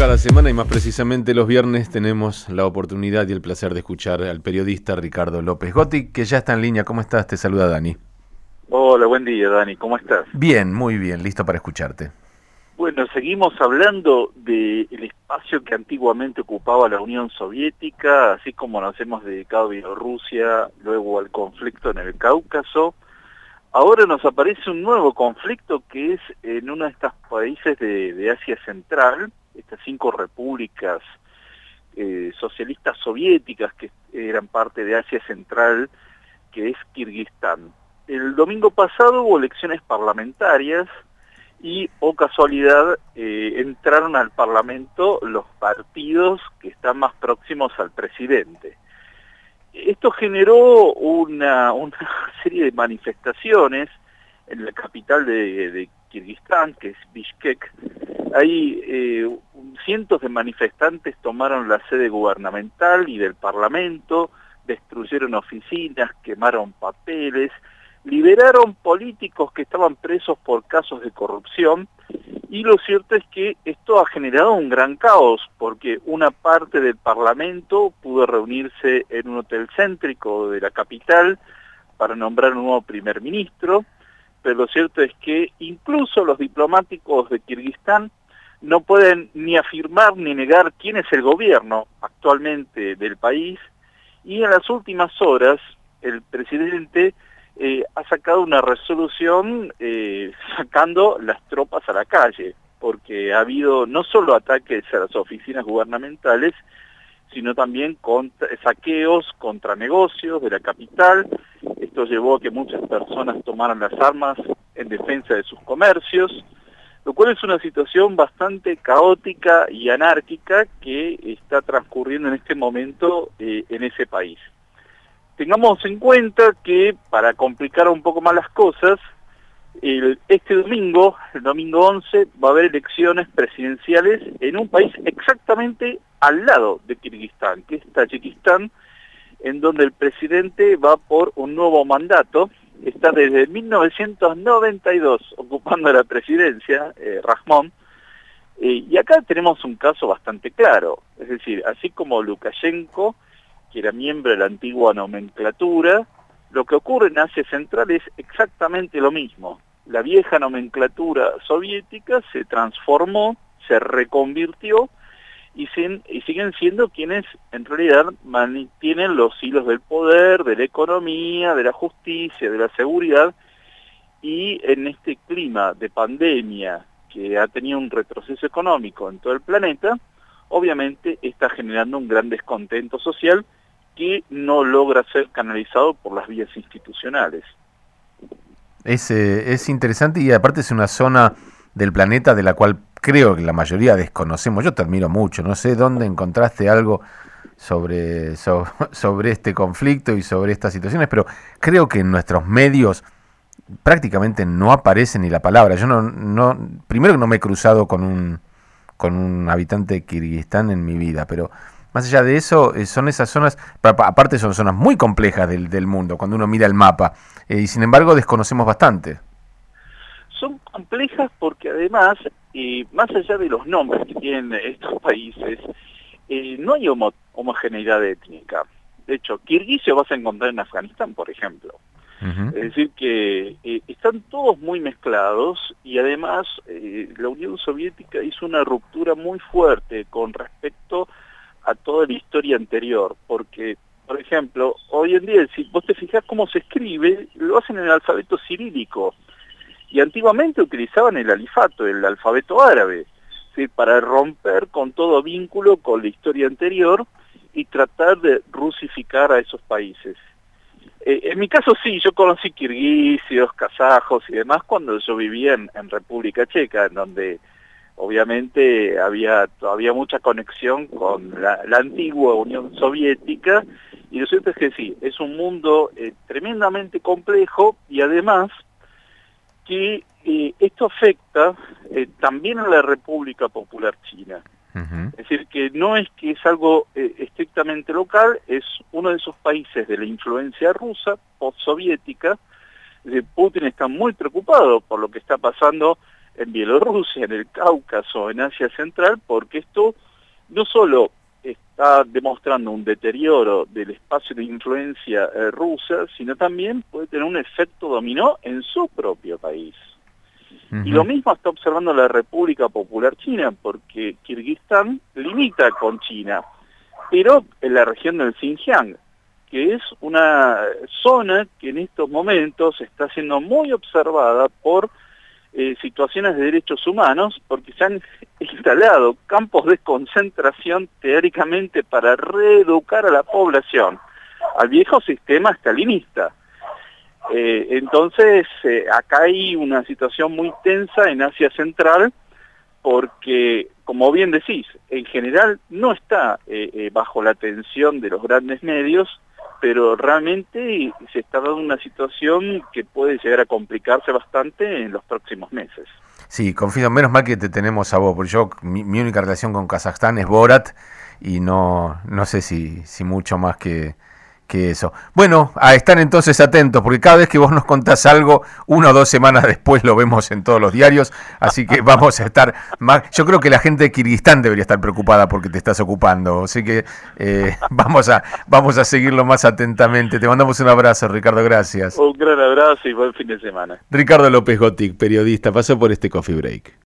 cada semana y más precisamente los viernes tenemos la oportunidad y el placer de escuchar al periodista Ricardo López Gotti, que ya está en línea. ¿Cómo estás? Te saluda Dani. Hola, buen día, Dani. ¿Cómo estás? Bien, muy bien, listo para escucharte. Bueno, seguimos hablando del espacio que antiguamente ocupaba la Unión Soviética, así como nos hemos dedicado a Bielorrusia, luego al conflicto en el Cáucaso. Ahora nos aparece un nuevo conflicto que es en uno de estos países de Asia Central, estas 5 repúblicas socialistas soviéticas que eran parte de Asia Central, que es Kirguistán. El domingo pasado hubo elecciones parlamentarias y, oh casualidad, entraron al Parlamento los partidos que están más próximos al presidente. Esto generó una serie de manifestaciones en la capital de Kirguistán, que es Bishkek. Ahí cientos de manifestantes tomaron la sede gubernamental y del Parlamento, destruyeron oficinas, quemaron papeles, liberaron políticos que estaban presos por casos de corrupción, y lo cierto es que esto ha generado un gran caos, porque una parte del Parlamento pudo reunirse en un hotel céntrico de la capital para nombrar un nuevo primer ministro, pero lo cierto es que incluso los diplomáticos de Kirguistán no pueden ni afirmar ni negar quién es el gobierno actualmente del país, y en las últimas horas el presidente ha sacado una resolución sacando las tropas a la calle, porque ha habido no solo ataques a las oficinas gubernamentales, sino también saqueos contra negocios de la capital. Esto llevó a que muchas personas tomaran las armas en defensa de sus comercios, lo cual es una situación bastante caótica y anárquica que está transcurriendo en este momento en ese país. Tengamos en cuenta que, para complicar un poco más las cosas, este domingo, el domingo 11, va a haber elecciones presidenciales en un país exactamente al lado de Kirguistán, que es Tayikistán, en donde el presidente va por un nuevo mandato. Está desde 1992 ocupando la presidencia, Rahmon, y acá tenemos un caso bastante claro. Es decir, así como Lukashenko, que era miembro de la antigua nomenclatura, lo que ocurre en Asia Central es exactamente lo mismo. La vieja nomenclatura soviética se transformó, se reconvirtió, y siguen siendo quienes en realidad mantienen los hilos del poder, de la economía, de la justicia, de la seguridad, y en este clima de pandemia que ha tenido un retroceso económico en todo el planeta, obviamente está generando un gran descontento social que no logra ser canalizado por las vías institucionales. Es interesante, y aparte es una zona del planeta de la cual creo que la mayoría desconocemos. Yo te admiro mucho, no sé dónde encontraste algo sobre este conflicto y sobre estas situaciones, pero creo que en nuestros medios prácticamente no aparece ni la palabra. Yo primero que no me he cruzado con un habitante de Kirguistán en mi vida, pero más allá de eso, son esas zonas, aparte son zonas muy complejas del mundo, cuando uno mira el mapa, y sin embargo desconocemos bastante. Son complejas porque además, más allá de los nombres que tienen estos países, no hay homogeneidad étnica. De hecho, kirguisio vas a encontrar en Afganistán, por ejemplo. Uh-huh. Es decir que están todos muy mezclados, y además la Unión Soviética hizo una ruptura muy fuerte con respecto a toda la historia anterior, porque, por ejemplo, hoy en día, si vos te fijás cómo se escribe, lo hacen en el alfabeto cirílico, y antiguamente utilizaban el alifato, el alfabeto árabe, ¿sí?, para romper con todo vínculo con la historia anterior y tratar de rusificar a esos países. En mi caso sí, yo conocí kirguisios, kazajos y demás cuando yo vivía en República Checa, en donde obviamente había todavía mucha conexión con la antigua Unión Soviética, y lo cierto es que sí, es un mundo tremendamente complejo, y además que esto afecta también a la República Popular China. Uh-huh. Es decir, que no es que es algo estrictamente local, es uno de esos países de la influencia rusa, postsoviética. Putin está muy preocupado por lo que está pasando en Bielorrusia, en el Cáucaso, en Asia Central, porque esto no solo está demostrando un deterioro del espacio de influencia rusa, sino también puede tener un efecto dominó en su propio país. Y lo mismo está observando la República Popular China, porque Kirguistán limita con China, pero en la región del Xinjiang, que es una zona que en estos momentos está siendo muy observada por situaciones de derechos humanos, porque se han instalado campos de concentración teóricamente para reeducar a la población al viejo sistema stalinista. Entonces, acá hay una situación muy tensa en Asia Central, porque, como bien decís, en general no está bajo la atención de los grandes medios, pero realmente se está dando una situación que puede llegar a complicarse bastante en los próximos meses. Sí, confío, menos mal que te tenemos a vos, porque yo, mi única relación con Kazajstán es Borat, y no sé si mucho más que eso. Bueno, a estar entonces atentos, porque cada vez que vos nos contás algo, 1 o 2 semanas después lo vemos en todos los diarios, así que vamos a estar más. Yo creo que la gente de Kirguistán debería estar preocupada porque te estás ocupando, así que vamos a seguirlo más atentamente. Te mandamos un abrazo, Ricardo, gracias. Un gran abrazo y buen fin de semana. Ricardo López Gotic, periodista, pasó por este Coffee Break.